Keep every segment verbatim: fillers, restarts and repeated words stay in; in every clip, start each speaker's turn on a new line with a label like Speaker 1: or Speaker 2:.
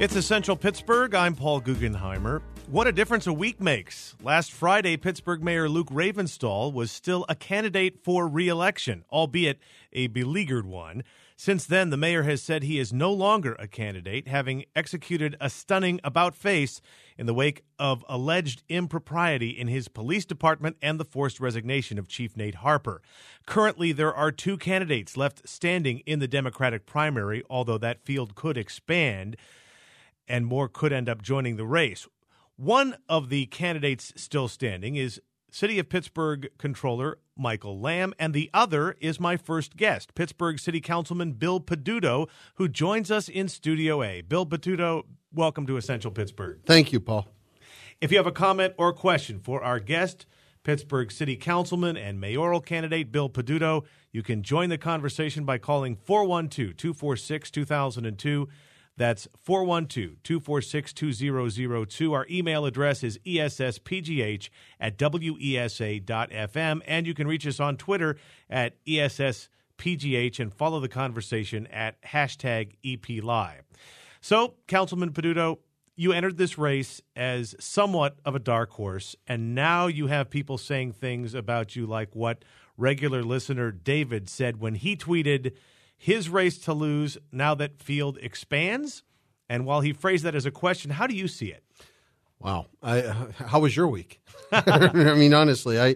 Speaker 1: It's Essential Pittsburgh. I'm Paul Guggenheimer. What a difference a week makes. Last Friday, Pittsburgh Mayor Luke Ravenstahl was still a candidate for re-election, albeit a beleaguered one. Since then, the mayor has said he is no longer a candidate, having executed a stunning about-face in the wake of alleged impropriety in his police department and the forced resignation of Chief Nate Harper. Currently, there are two candidates left standing in the Democratic primary, although that field could expand and more could end up joining the race. One of the candidates still standing is City of Pittsburgh Controller Michael Lamb, and the other is my first guest, Pittsburgh City Councilman Bill Peduto, who joins us in Studio A. Bill Peduto, welcome to Essential Pittsburgh.
Speaker 2: Thank you, Paul.
Speaker 1: If you have a comment or question for our guest, Pittsburgh City Councilman and mayoral candidate Bill Peduto, you can join the conversation by calling four one two, two four six, two thousand two. That's four one two, two four six, two zero zero two. Our email address is E S S P G H at W E S A dot F M. And you can reach us on Twitter at E S S P G H and follow the conversation at hashtag E P Live. So, Councilman Peduto, you entered this race as somewhat of a dark horse, and now you have people saying things about you like what regular listener David said when he tweeted his race to lose now that field expands. And while he phrased that as a question, how do you see it?
Speaker 2: Wow. I, uh, how was your week? I mean, honestly, I,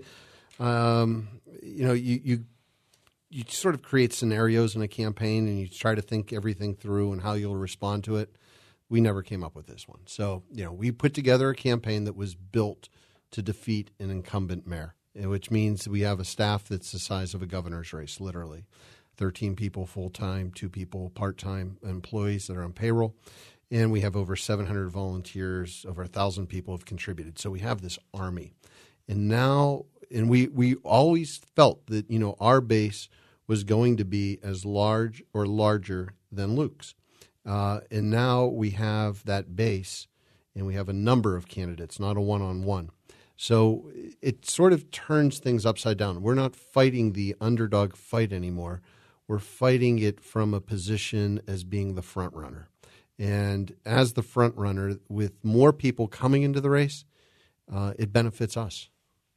Speaker 2: um, you know, you, you, you sort of create scenarios in a campaign and you try to think everything through and how you'll respond to it. We never came up with this one. So, you know, we put together a campaign that was built to defeat an incumbent mayor, which means we have a staff that's the size of a governor's race, literally. thirteen people full-time, two people part-time employees that are on payroll, and we have over seven hundred volunteers, over one thousand people have contributed. So we have this army. And now, and we, we always felt that, you know, our base was going to be as large or larger than Luke's. Uh, and now we have that base, and we have a number of candidates, not a one-on-one. So it sort of turns things upside down. We're not fighting the underdog fight anymore. We're fighting it from a position as being the front runner. And as the front runner, with more people coming into the race, uh, it benefits us.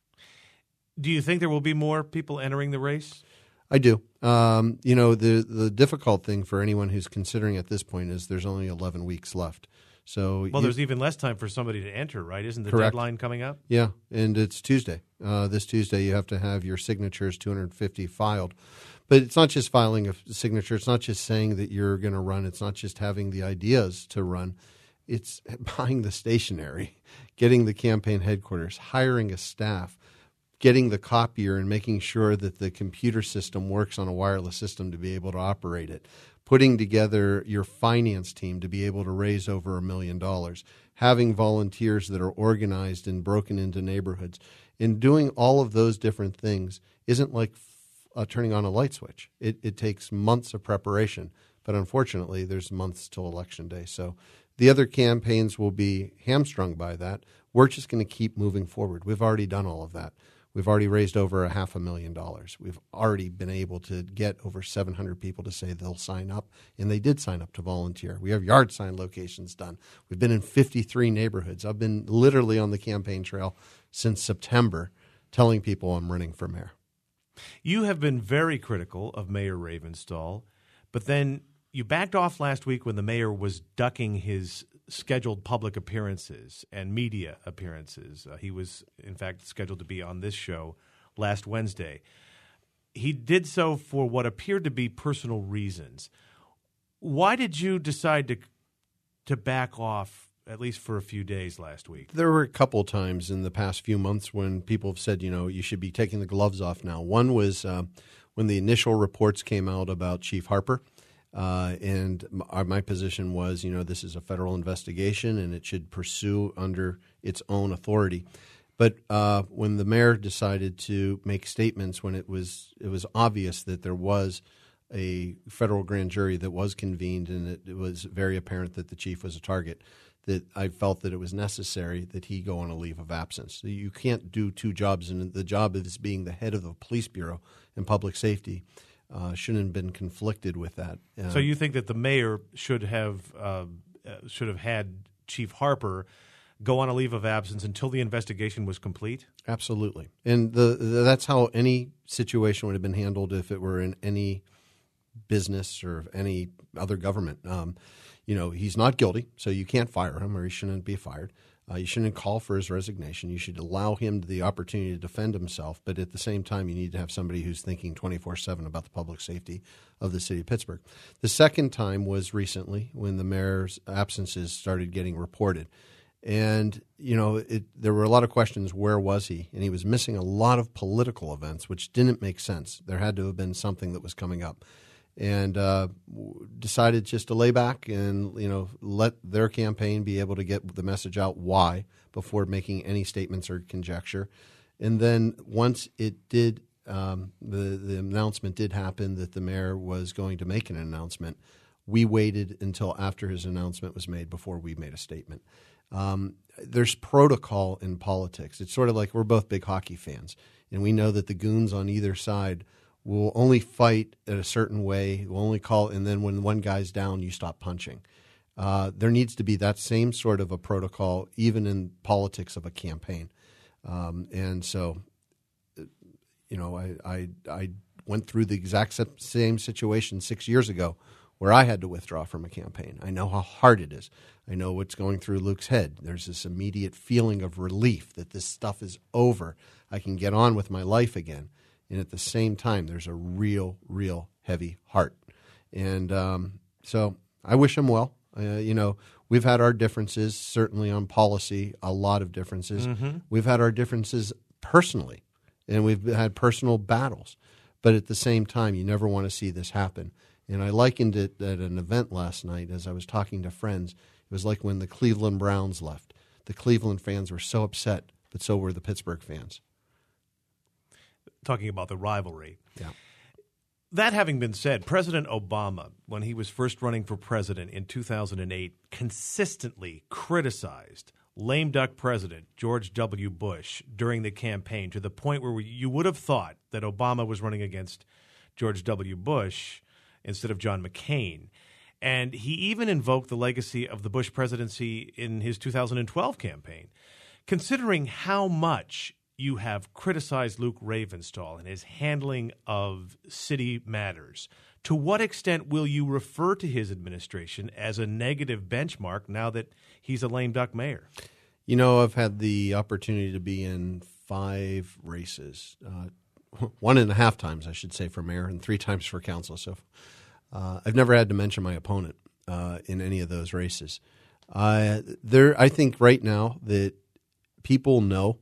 Speaker 1: Do you think there will be more people entering the race?
Speaker 2: I do. Um, you know, the, the difficult thing for anyone who's considering at this point is there's only eleven weeks left. So
Speaker 1: well,
Speaker 2: you,
Speaker 1: there's even less time for somebody to enter, right? Isn't the
Speaker 2: correct.
Speaker 1: deadline coming up?
Speaker 2: Yeah, and it's Tuesday. Uh, this Tuesday, you have to have your signatures, two hundred fifty, filed. But it's not just filing a signature. It's not just saying that you're going to run. It's not just having the ideas to run. It's buying the stationery, getting the campaign headquarters, hiring a staff, getting the copier and making sure that the computer system works on a wireless system to be able to operate it, putting together your finance team to be able to raise over a million dollars, having volunteers that are organized and broken into neighborhoods. And doing all of those different things isn't like Uh, turning on a light switch. It, it takes months of preparation, but unfortunately, there's months till Election Day. So the other campaigns will be hamstrung by that. We're just going to keep moving forward. We've already done all of that. We've already raised over a half a million dollars. We've already been able to get over seven hundred people to say they'll sign up, and they did sign up to volunteer. We have yard sign locations done. We've been in fifty-three neighborhoods. I've been literally on the campaign trail since September telling people I'm running for mayor.
Speaker 1: You have been very critical of Mayor Ravenstahl, but then you backed off last week when the mayor was ducking his scheduled public appearances and media appearances. Uh, he was, in fact, scheduled to be on this show last Wednesday. He did so for what appeared to be personal reasons. Why did you decide to to back off, at least for a few days last week?
Speaker 2: There were a couple times in the past few months when people have said, you know, you should be taking the gloves off now. One was uh, when the initial reports came out about Chief Harper, uh, and my, my position was, you know, this is a federal investigation and it should pursue under its own authority. But uh, when the mayor decided to make statements when it was it was obvious that there was a federal grand jury that was convened and it, it was very apparent that the chief was a target, that I felt that it was necessary that he go on a leave of absence. So you can't do two jobs, and the job of this being the head of the police bureau and public safety uh, shouldn't have been conflicted with that. Uh,
Speaker 1: so you think that the mayor should have uh, uh, should have had Chief Harper go on a leave of absence until the investigation was complete?
Speaker 2: Absolutely. And the, the that's how any situation would have been handled if it were in any business or any other government. Um, you know, he's not guilty, so you can't fire him or he shouldn't be fired. Uh, you shouldn't call for his resignation. You should allow him the opportunity to defend himself. But at the same time, you need to have somebody who's thinking twenty-four seven about the public safety of the city of Pittsburgh. The second time was recently when the mayor's absences started getting reported. And, you know, it, there were a lot of questions, where was he? And he was missing a lot of political events, which didn't make sense. There had to have been something that was coming up. And uh, decided just to lay back and, you know, let their campaign be able to get the message out why before making any statements or conjecture. And then once it did, um, the, the announcement did happen that the mayor was going to make an announcement, we waited until after his announcement was made before we made a statement. Um, there's protocol in politics. It's sort of like we're both big hockey fans, and we know that the goons on either side will only fight in a certain way, will only call, and then when one guy's down, you stop punching. Uh, there needs to be that same sort of a protocol even in politics of a campaign. Um, and so, you know, I, I, I went through the exact same situation six years ago where I had to withdraw from a campaign. I know how hard it is. I know what's going through Luke's head. There's this immediate feeling of relief that this stuff is over. I can get on with my life again. And at the same time, there's a real, real heavy heart. And um, so I wish him well. Uh, you know, we've had our differences, certainly on policy, a lot of differences. Mm-hmm. We've had our differences personally, and we've had personal battles. But at the same time, you never want to see this happen. And I likened it at an event last night as I was talking to friends. It was like when the Cleveland Browns left. The Cleveland fans were so upset, but so were the Pittsburgh fans.
Speaker 1: Talking about the rivalry.
Speaker 2: Yeah.
Speaker 1: That having been said, President Obama, when he was first running for president in two thousand eight, consistently criticized lame duck President George W. Bush during the campaign to the point where you would have thought that Obama was running against George W. Bush instead of John McCain. And he even invoked the legacy of the Bush presidency in his two thousand twelve campaign. Considering how much you have criticized Luke Ravenstahl and his handling of city matters, to what extent will you refer to his administration as a negative benchmark now that he's a lame duck mayor?
Speaker 2: You know, I've had the opportunity to be in five races, uh, one and a half times, I should say, for mayor, and three times for council. So uh, I've never had to mention my opponent uh, in any of those races. Uh, there, I think right now that people know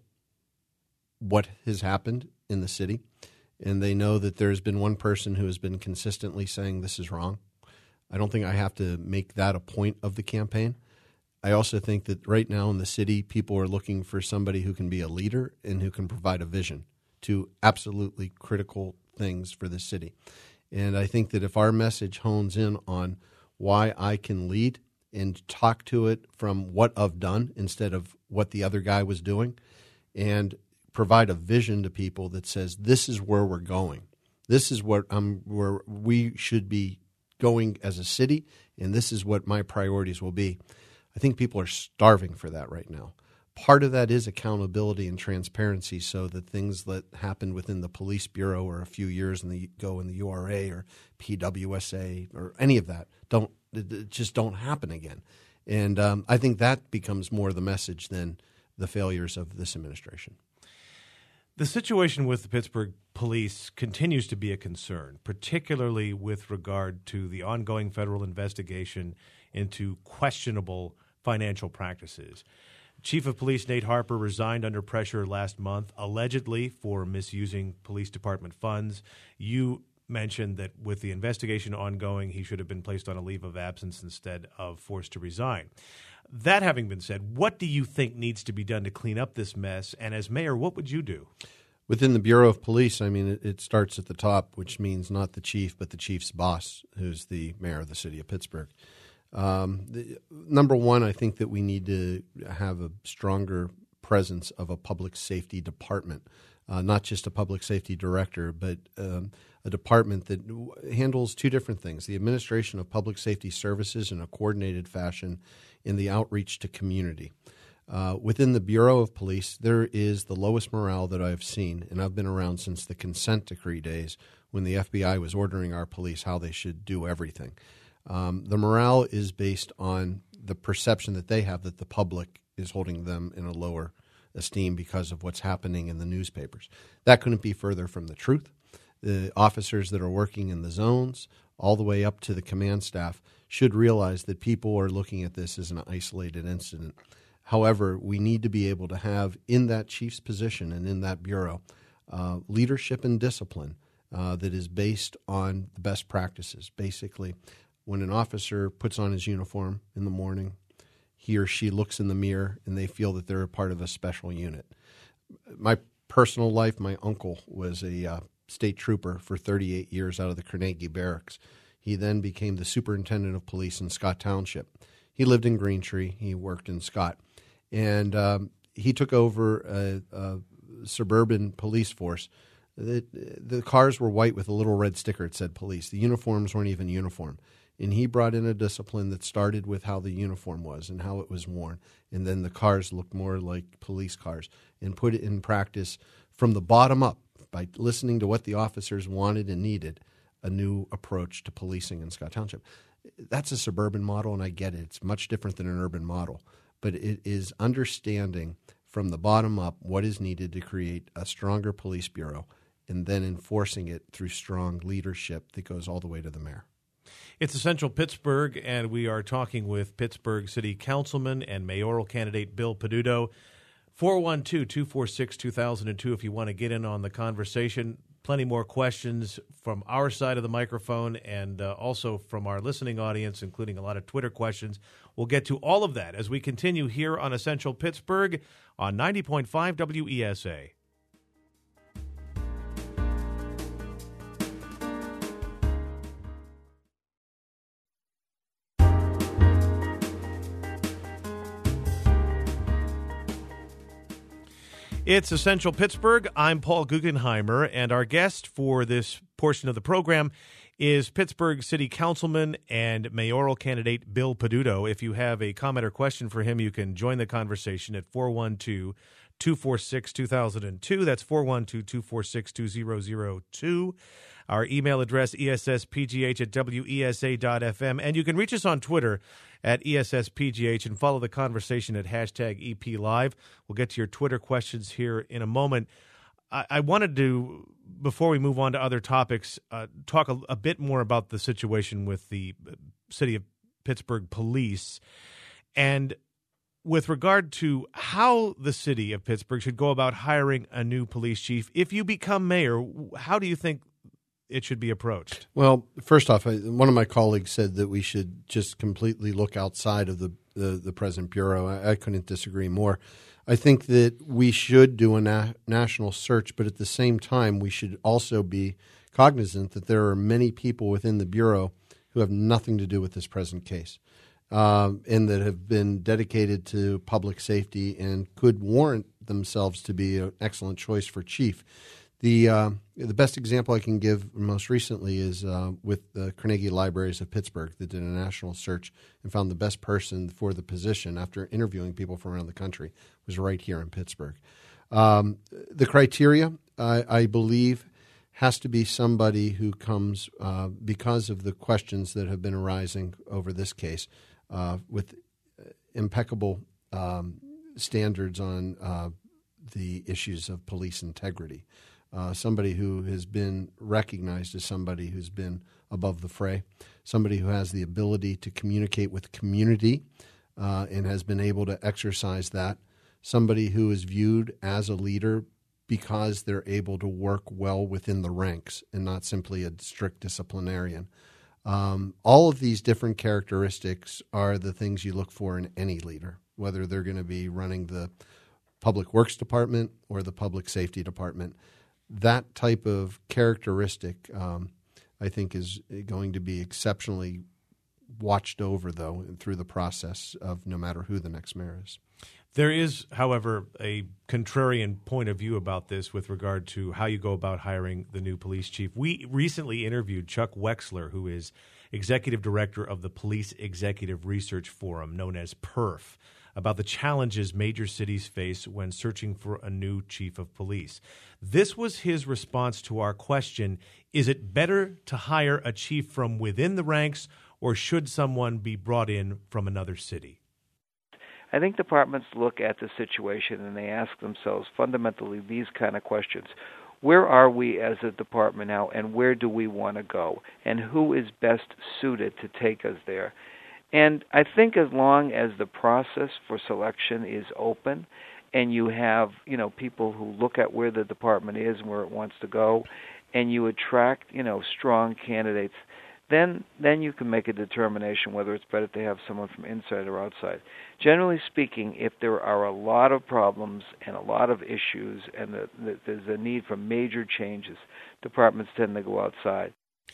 Speaker 2: what has happened in the city, and they know that there's been one person who has been consistently saying this is wrong. I don't think I have to make that a point of the campaign. I also think that right now in the city, people are looking for somebody who can be a leader and who can provide a vision to absolutely critical things for the city. And I think that if our message hones in on why I can lead and talk to it from what I've done instead of what the other guy was doing, and provide a vision to people that says this is where we're going. This is what um, where we should be going as a city, and this is what my priorities will be. I think people are starving for that right now. Part of that is accountability and transparency, so that things that happened within the police bureau or a few years in the, ago in the U R A or P W S A or any of that don't just don't happen again. And um, I think that becomes more the message than the failures of this administration.
Speaker 1: The situation with the Pittsburgh police continues to be a concern, particularly with regard to the ongoing federal investigation into questionable financial practices. Chief of Police Nate Harper resigned under pressure last month, allegedly for misusing police department funds. You mentioned that with the investigation ongoing, he should have been placed on a leave of absence instead of forced to resign. That having been said, what do you think needs to be done to clean up this mess? And as mayor, what would you do?
Speaker 2: Within the Bureau of Police, I mean, it, it starts at the top, which means not the chief, but the chief's boss, who's the mayor of the city of Pittsburgh. Um, the, number one, I think that we need to have a stronger presence of a public safety department. uh, not just a public safety director, but um, a department that handles two different things: the administration of public safety services in a coordinated fashion and the outreach to community. Uh, within the Bureau of Police, there is the lowest morale that I've seen, and I've been around since the consent decree days when the F B I was ordering our police how they should do everything. Um, the morale is based on the perception that they have that the public is holding them in a lower esteem because of what's happening in the newspapers. That couldn't be further from the truth. The officers that are working in the zones, all the way up to the command staff, should realize that people are looking at this as an isolated incident. However, we need to be able to have in that chief's position and in that bureau uh, leadership and discipline uh, that is based on the best practices. Basically, when an officer puts on his uniform in the morning, he or she looks in the mirror and they feel that they're a part of a special unit. My personal life, my uncle was a uh, state trooper for thirty-eight years out of the Carnegie Barracks. He then became the superintendent of police in Scott Township. He lived in Green Tree. He worked in Scott. And um, he took over a, a suburban police force. The, the cars were white with a little red sticker that said police. The uniforms weren't even uniform. And he brought in a discipline that started with how the uniform was and how it was worn. And then the cars looked more like police cars, and put it in practice from the bottom up by listening to what the officers wanted and needed, a new approach to policing in Scott Township. That's a suburban model, and I get it. It's much different than an urban model. But it is understanding from the bottom up what is needed to create a stronger police bureau and then enforcing it through strong leadership that goes all the way to the mayor.
Speaker 1: It's Essential Pittsburgh, and we are talking with Pittsburgh City Councilman and mayoral candidate Bill Peduto. four one two, two four six, two thousand two if you want to get in on the conversation. Plenty more questions from our side of the microphone and uh, also from our listening audience, including a lot of Twitter questions. We'll get to all of that as we continue here on Essential Pittsburgh on ninety point five W E S A. It's Essential Pittsburgh. I'm Paul Guggenheimer, and our guest for this portion of the program is Pittsburgh City Councilman and mayoral candidate Bill Peduto. If you have a comment or question for him, you can join the conversation at four one two, two four six, two thousand two. That's four one two, two four six, two thousand two. Our email address, E S S P G H at W E S A dot F M. And you can reach us on Twitter at E S S P G H and follow the conversation at hashtag E P Live. We'll get to your Twitter questions here in a moment. I, I wanted to, before we move on to other topics, uh, talk a, a bit more about the situation with the City of Pittsburgh Police. And with regard to how the City of Pittsburgh should go about hiring a new police chief, if you become mayor, how do you think it should be approached?
Speaker 2: Well, first off, I, one of my colleagues said that we should just completely look outside of the, the, the present bureau. I, I couldn't disagree more. I think that we should do a na- national search, but at the same time, we should also be cognizant that there are many people within the bureau who have nothing to do with this present case, um, and that have been dedicated to public safety and could warrant themselves to be an excellent choice for chief. The uh, the best example I can give most recently is uh, with the Carnegie Libraries of Pittsburgh that did a national search and found the best person for the position after interviewing people from around the country was right here in Pittsburgh. Um, the criteria, I, I believe, has to be somebody who comes uh, because of the questions that have been arising over this case uh, with impeccable um, standards on uh, the issues of police integrity. Uh, somebody who has been recognized as somebody who's been above the fray, somebody who has the ability to communicate with community uh, and has been able to exercise that, somebody who is viewed as a leader because they're able to work well within the ranks and not simply a strict disciplinarian. Um, all of these different characteristics are the things you look for in any leader, whether they're going to be running the Public Works Department or the Public Safety Department. That type of characteristic, um, I think, is going to be exceptionally watched over, though, through the process of no matter who the next mayor is.
Speaker 1: There is, however, a contrarian point of view about this with regard to how you go about hiring the new police chief. We recently interviewed Chuck Wexler, who is executive director of the Police Executive Research Forum, known as P E R F, about the challenges major cities face when searching for a new chief of police. This was his response to our question, is it better to hire a chief from within the ranks, or should someone be brought in from another city?
Speaker 3: I think departments look at the situation and they ask themselves fundamentally these kind of questions. Where are we as a department now, and where do we want to go, and who is best suited to take us there? And I think as long as the process for selection is open and you have, you know, people who look at where the department is and where it wants to go, and you attract, you know, strong candidates, then then you can make a determination whether it's better to have someone from inside or outside. Generally speaking, if there are a lot of problems and a lot of issues and the, the, there's a need for major changes, departments tend to go outside.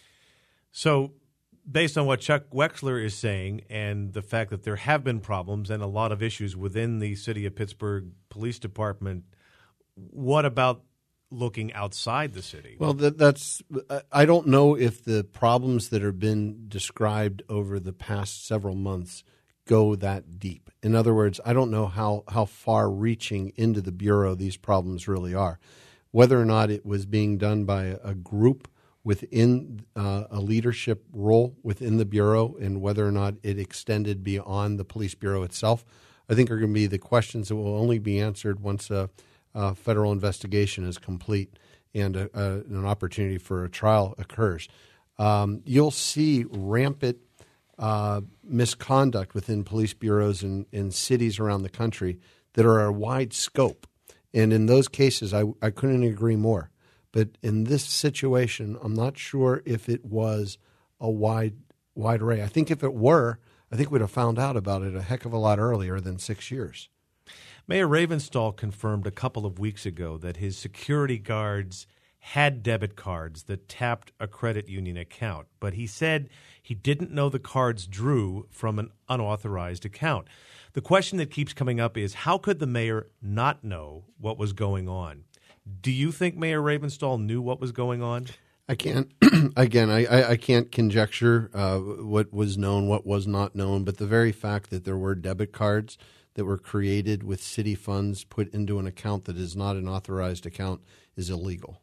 Speaker 1: So based on what Chuck Wexler is saying and the fact that there have been problems and a lot of issues within the City of Pittsburgh Police Department, what about looking outside the city?
Speaker 2: Well, that, that's I don't know if the problems that have been described over the past several months go that deep. In other words, I don't know how, how far reaching into the Bureau these problems really are. Whether or not it was being done by a group within uh, a leadership role within the Bureau, and whether or not it extended beyond the Police Bureau itself, I think are going to be the questions that will only be answered once a Uh, federal investigation is complete and a, a, an opportunity for a trial occurs. Um, you'll see rampant uh, misconduct within police bureaus in, in cities around the country that are a wide scope. And in those cases, I, I couldn't agree more. But in this situation, I'm not sure if it was a wide, wide array. I think if it were, I think we'd have found out about it a heck of a lot earlier than six years.
Speaker 1: Mayor Ravenstahl confirmed a couple of weeks ago that his security guards had debit cards that tapped a credit union account, but he said he didn't know the cards drew from an unauthorized account. The question that keeps coming up is, how could the mayor not know what was going on? Do you think Mayor Ravenstahl knew what was going on?
Speaker 2: I can't, again, I, I, I can't conjecture uh, what was known, what was not known, but the very fact that there were debit cards that were created with city funds put into an account that is not an authorized account is illegal.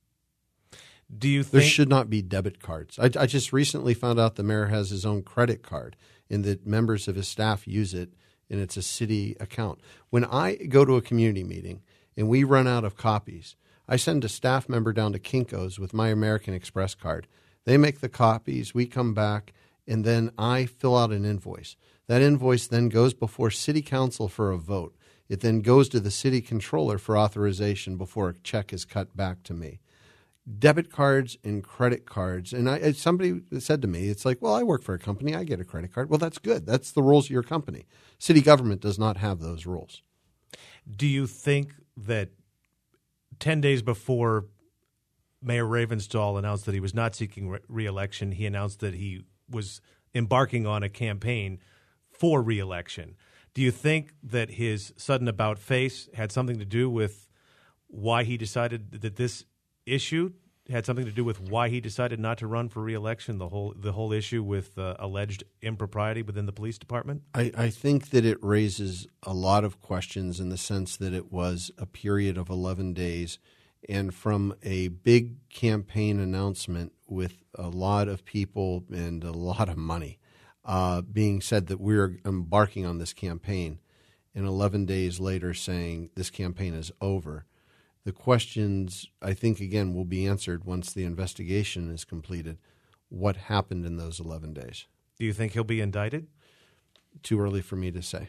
Speaker 1: Do you think
Speaker 2: there should not be debit cards? I, I just recently found out the mayor has his own credit card and that members of his staff use it, and it's a city account. When I go to a community meeting and we run out of copies, I send a staff member down to Kinko's with my American Express card. They make the copies, we come back, and then I fill out an invoice. That invoice then goes before city council for a vote. It then goes to the city controller for authorization before a check is cut back to me. Debit cards and credit cards, and I, somebody said to me, it's like, well, I work for a company, I get a credit card. Well, that's good. That's the rules of your company. City government does not have those rules.
Speaker 1: Do you think that ten days before Mayor Ravenstahl announced that he was not seeking re- re-election, he announced that he was embarking on a campaign for re-election. Do you think that his sudden about-face had something to do with why he decided that this issue had something to do with why he decided not to run for re-election, the whole the whole issue with uh, alleged impropriety within the police department?
Speaker 2: I, I think that it raises a lot of questions in the sense that it was a period of eleven days, and from a big campaign announcement with a lot of people and a lot of money uh, being said that we're embarking on this campaign, and eleven days later saying this campaign is over. The questions, I think, again, will be answered once the investigation is completed. What happened in those eleven days?
Speaker 1: Do you think he'll be indicted?
Speaker 2: Too early for me to say.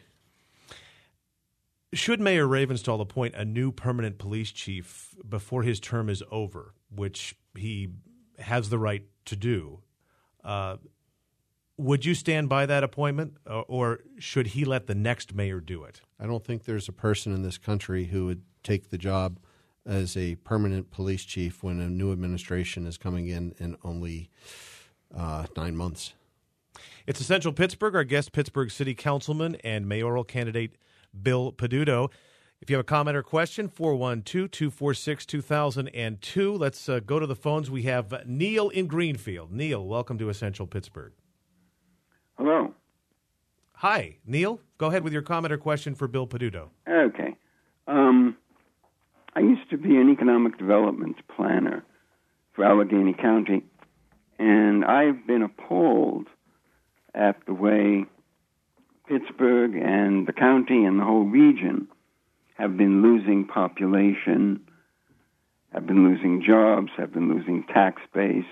Speaker 1: Should Mayor Ravenstahl appoint a new permanent police chief before his term is over, which he has the right to do, uh, would you stand by that appointment, or, or should he let the next mayor do it?
Speaker 2: I don't think there's a person in this country who would take the job as a permanent police chief when a new administration is coming in in only uh, nine months.
Speaker 1: It's Essential Pittsburgh. Our guest, Pittsburgh City Councilman and mayoral candidate Bill Peduto. If you have a comment or question, four one two, two four six, two thousand two. Let's uh, go to the phones. We have Neil in Greenfield. Neil, welcome to Essential Pittsburgh.
Speaker 4: Hello.
Speaker 1: Hi, Neil. Go ahead with your comment or question for Bill Peduto.
Speaker 4: Okay. Um, I used to be an economic development planner for Allegheny County, and I've been appalled at the way Pittsburgh and the county and the whole region have been losing population, have been losing jobs, have been losing tax base.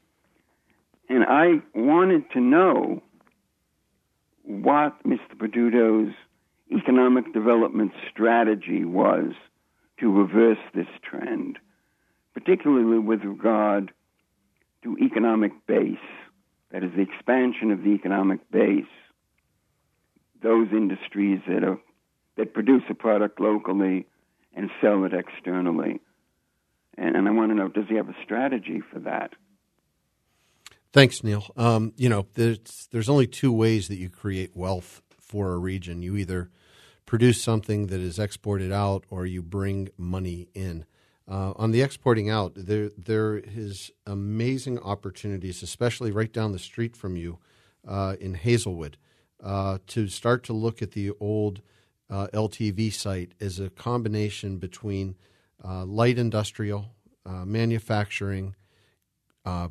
Speaker 4: And I wanted to know what Mister Peduto's economic development strategy was to reverse this trend, particularly with regard to economic base, that is the expansion of the economic base, those industries that are that produce a product locally and sell it externally. And, and I want to know, does he have a strategy for that?
Speaker 2: Thanks, Neil. Um, you know, there's, there's only two ways that you create wealth for a region. You either produce something that is exported out or you bring money in. Uh, on the exporting out, there there is amazing opportunities, especially right down the street from you uh, in Hazelwood, uh, to start to look at the old uh, L T V site as a combination between uh, light industrial, uh, manufacturing, uh,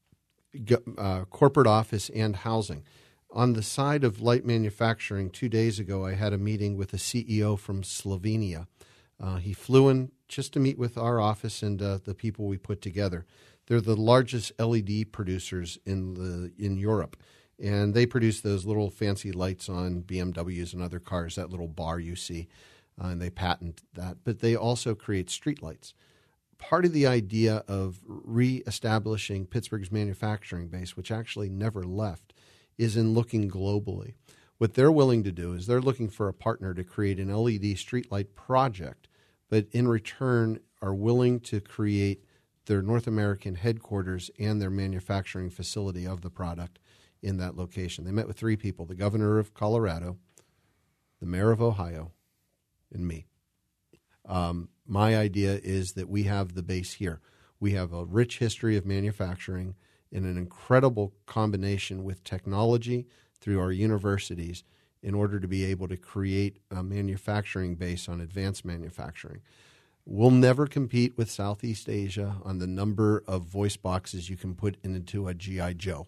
Speaker 2: g- uh, corporate office, and housing. On the side of light manufacturing, two days ago, I had a meeting with a C E O from Slovenia. Uh, he flew in just to meet with our office and uh, the people we put together. They're the largest L E D producers in the in Europe, and they produce those little fancy lights on B M Ws and other cars, that little bar you see, uh, and they patent that. But they also create street lights. Part of the idea of reestablishing Pittsburgh's manufacturing base, which actually never left, is in looking globally. What they're willing to do is they're looking for a partner to create an L E D streetlight project, but in return are willing to create their North American headquarters and their manufacturing facility of the product in that location. They met with three people, the governor of Colorado, the mayor of Ohio, and me. Um, my idea is that we have the base here. We have a rich history of manufacturing in an incredible combination with technology through our universities in order to be able to create a manufacturing base on advanced manufacturing. We'll never compete with Southeast Asia on the number of voice boxes you can put into a G I Joe.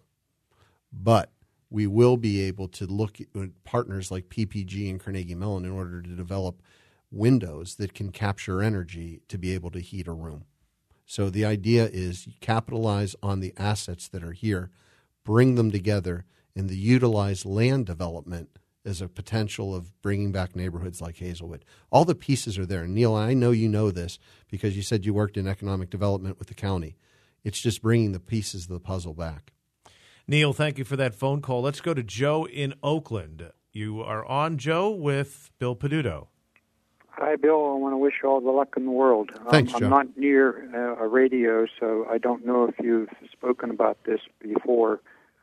Speaker 2: But we will be able to look at partners like P P G and Carnegie Mellon in order to develop windows that can capture energy to be able to heat a room. So the idea is you capitalize on the assets that are here, bring them together, and the utilize land development as a potential of bringing back neighborhoods like Hazelwood. All the pieces are there. And Neil, I know you know this because you said you worked in economic development with the county. It's just bringing the pieces of the puzzle back.
Speaker 1: Neil, thank you for that phone call. Let's go to Joe in Oakland. You are on, Joe, with Bill Peduto.
Speaker 5: Hi, Bill. I want to wish you all the luck in the world.
Speaker 2: Thanks,
Speaker 5: um,
Speaker 2: Joe.
Speaker 5: I'm not near uh, a radio, so I don't know if you've spoken about this before.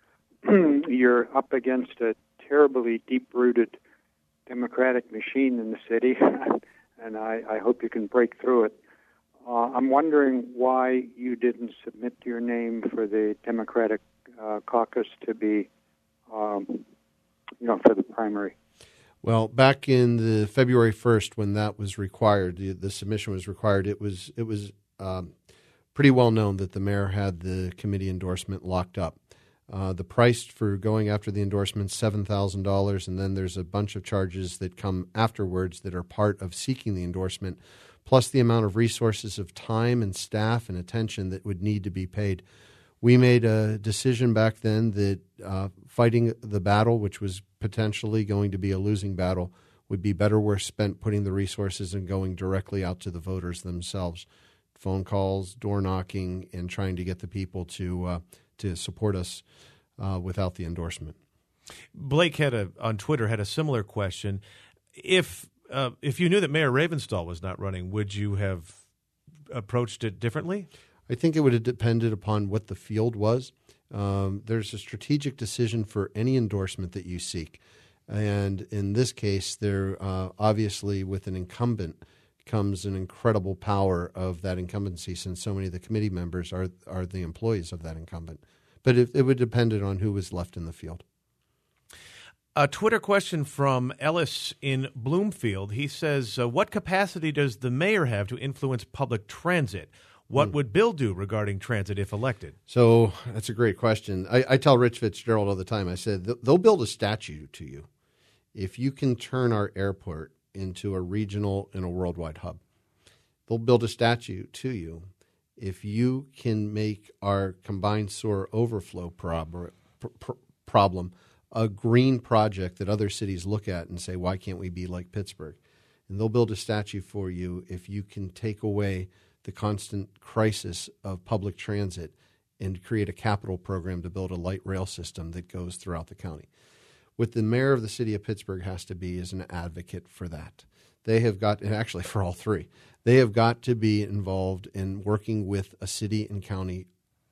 Speaker 5: You're up against a terribly deep-rooted Democratic machine in the city, and I, I hope you can break through it. Uh, I'm wondering why you didn't submit your name for the Democratic uh, caucus to be, um, you know, for the primary.
Speaker 2: Well, back in the February first, when that was required, the, the submission was required, it was it was um, pretty well known that the mayor had the committee endorsement locked up. Uh, the price for going after the endorsement is seven thousand dollars, and then there's a bunch of charges that come afterwards that are part of seeking the endorsement, plus the amount of resources of time and staff and attention that would need to be paid. We made a decision back then that uh, fighting the battle, which was potentially going to be a losing battle, would be better worth spent putting the resources and going directly out to the voters themselves. Phone calls, door knocking, and trying to get the people to uh, to support us uh, without the endorsement.
Speaker 1: Blake had a on Twitter had a similar question. If uh, if you knew that Mayor Ravenstahl was not running, would you have approached it differently?
Speaker 2: I think it would have depended upon what the field was. Um, there's a strategic decision for any endorsement that you seek. And in this case, there uh, obviously with an incumbent comes an incredible power of that incumbency, since so many of the committee members are are the employees of that incumbent. But it, it would depend on who was left in the field.
Speaker 1: A Twitter question from Ellis in Bloomfield. He says, uh, what capacity does the mayor have to influence public transit? What mm. would Bill do regarding transit if elected?
Speaker 2: So that's a great question. I, I tell Rich Fitzgerald all the time, I said, they'll build a statue to you if you can turn our airport into a regional and a worldwide hub. They'll build a statue to you if you can make our combined sewer overflow prob- pr- problem a green project that other cities look at and say, why can't we be like Pittsburgh? And they'll build a statue for you if you can take away the constant crisis of public transit and create a capital program to build a light rail system that goes throughout the county. What the mayor of the city of Pittsburgh has to be is an advocate for that. They have got, and actually for all three, they have got to be involved in working with a city and county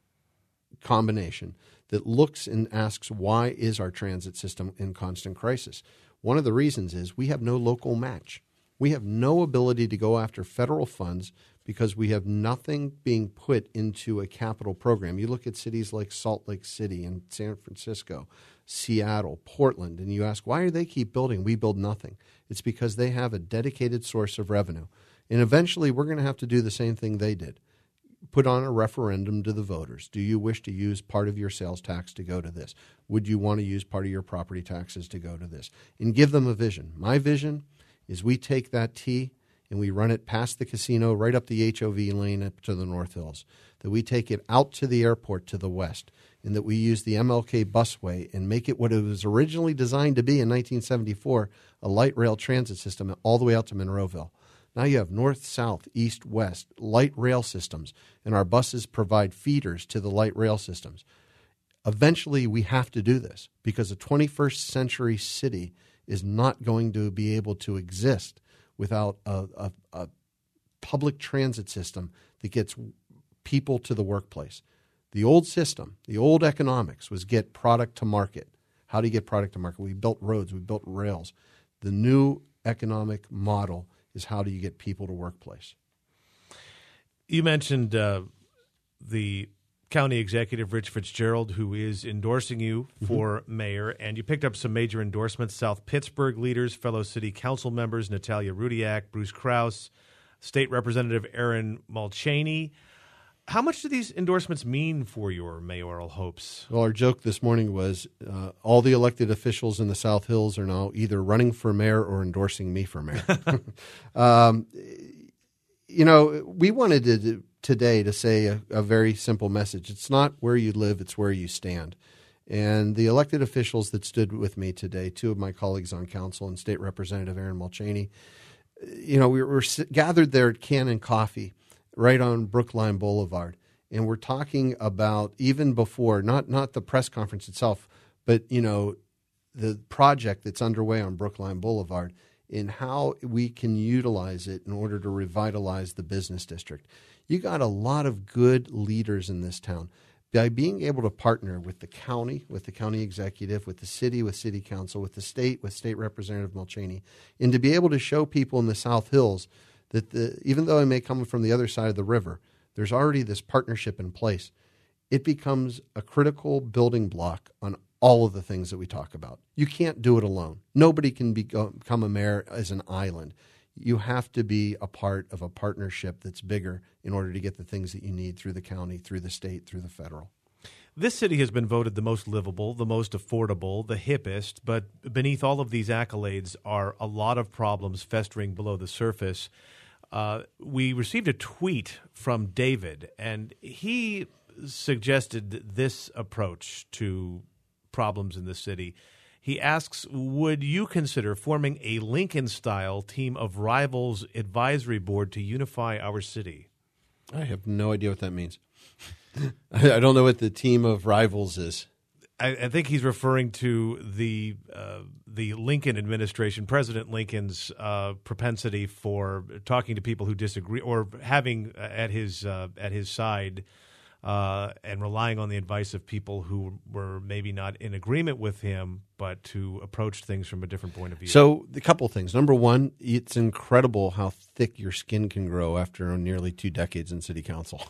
Speaker 2: combination that looks and asks, why is our transit system in constant crisis? One of the reasons is we have no local match. We have no ability to go after federal funds because we have nothing being put into a capital program. You look at cities like Salt Lake City and San Francisco, Seattle, Portland, and you ask, why do they keep building? We build nothing. It's because they have a dedicated source of revenue. And eventually we're going to have to do the same thing they did. Put on a referendum to the voters. Do you wish to use part of your sales tax to go to this? Would you want to use part of your property taxes to go to this? And give them a vision. My vision is we take that T and we run it past the casino, right up the H O V lane up to the North Hills, that we take it out to the airport to the west, and that we use the M L K busway and make it what it was originally designed to be in nineteen seventy-four, a light rail transit system all the way out to Monroeville. Now you have north, south, east, west, light rail systems, and our buses provide feeders to the light rail systems. Eventually, we have to do this because a twenty-first century city is not going to be able to exist without a, a, a public transit system that gets people to the workplace. The old system, the old economics was get product to market. How do you get product to market? We built roads, we built rails. The new economic model is how do you get people to workplace.
Speaker 1: You mentioned uh, the county executive, Rich Fitzgerald, who is endorsing you for mm-hmm. mayor, and you picked up some major endorsements. South Pittsburgh leaders, fellow city council members, Natalia Rudiak, Bruce Krause, State Representative Aaron Mulchaney. How much do these endorsements mean for your mayoral hopes?
Speaker 2: Well, our joke this morning was uh, all the elected officials in the South Hills are now either running for mayor or endorsing me for mayor. um, you know, we wanted to, today to say a, a very simple message. It's not where you live, it's where you stand. And the elected officials that stood with me today, two of my colleagues on council and State Representative Aaron Mulchaney, you know, we were gathered there at Cannon Coffee right on Brookline Boulevard. And we're talking about even before, not not the press conference itself, but, you know, the project that's underway on Brookline Boulevard and how we can utilize it in order to revitalize the business district. You got a lot of good leaders in this town. By being able to partner with the county, with the county executive, with the city, with city council, with the state, with State Representative Mulchaney, and to be able to show people in the South Hills that the, even though I may come from the other side of the river, there's already this partnership in place. It becomes a critical building block on all of the things that we talk about. You can't do it alone. Nobody can be, become a mayor as an island. You have to be a part of a partnership that's bigger in order to get the things that you need through the county, through the state, through the federal.
Speaker 1: This city has been voted the most livable, the most affordable, the hippest, but beneath all of these accolades are a lot of problems festering below the surface. Uh, we received a tweet from David, and he suggested this approach to problems in the city. He asks, would you consider forming a Lincoln-style team of rivals advisory board to unify our city?
Speaker 2: I have no idea what that means. I don't know what the team of rivals is.
Speaker 1: I, I think he's referring to the uh, the Lincoln administration, President Lincoln's uh, propensity for talking to people who disagree, or having uh, at his uh, at his side uh, and relying on the advice of people who were maybe not in agreement with him, but to approach things from a different point of view.
Speaker 2: So a couple things. Number one, it's incredible how thick your skin can grow after nearly two decades in city council.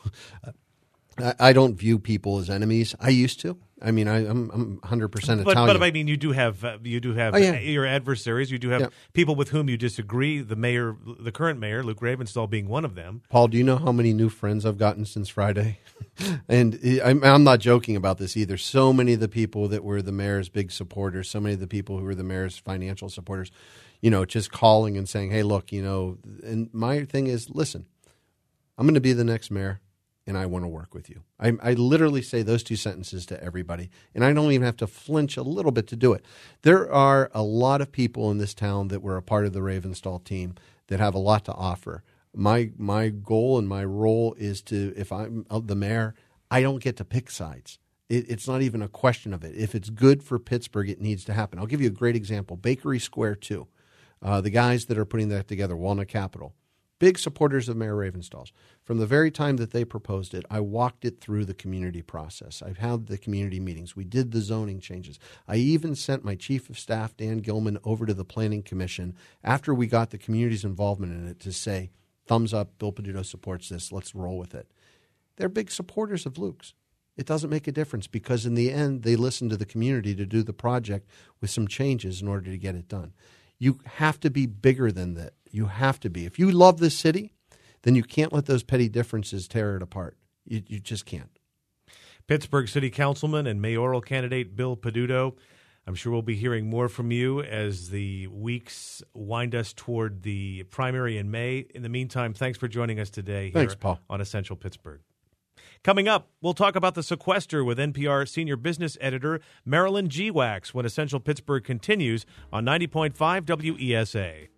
Speaker 2: I, I don't view people as enemies. I used to. I mean, I, I'm I'm one hundred percent
Speaker 1: but,
Speaker 2: Italian.
Speaker 1: But I mean, you do have uh, you do have
Speaker 2: Oh, yeah.
Speaker 1: your adversaries. You do have
Speaker 2: Yeah.
Speaker 1: people with whom you disagree. The mayor, the current mayor, Luke Ravenstahl, being one of them.
Speaker 2: Paul, do you know how many new friends I've gotten since Friday? And I'm, I'm not joking about this either. So many of the people that were the mayor's big supporters, so many of the people who were the mayor's financial supporters, you know, just calling and saying, hey, look, you know, and my thing is, listen, I'm going to be the next mayor, and I want to work with you. I, I literally say those two sentences to everybody, and I don't even have to flinch a little bit to do it. There are a lot of people in this town that were a part of the Ravenstahl team that have a lot to offer. My my goal and my role is to, if I'm the mayor, I don't get to pick sides. It, it's not even a question of it. If it's good for Pittsburgh, it needs to happen. I'll give you a great example. Bakery Square two, uh, the guys that are putting that together, Walnut Capital, big supporters of Mayor Ravenstahl's. From the very time that they proposed it, I walked it through the community process. I've had the community meetings. We did the zoning changes. I even sent my chief of staff, Dan Gilman, over to the Planning Commission after we got the community's involvement in it to say, thumbs up, Bill Peduto supports this, let's roll with it. They're big supporters of Luke's. It doesn't make a difference because in the end, they listen to the community to do the project with some changes in order to get it done. You have to be bigger than that. You have to be. If you love this city, then you can't let those petty differences tear it apart. You, you just can't.
Speaker 1: Pittsburgh City Councilman and mayoral candidate Bill Peduto, I'm sure we'll be hearing more from you as the weeks wind us toward the primary in May. In the meantime, thanks for joining us today here
Speaker 2: Thanks, Paul.
Speaker 1: on Essential Pittsburgh. Coming up, we'll talk about the sequester with N P R senior business editor Marilyn G. Wax when Essential Pittsburgh continues on ninety point five W E S A.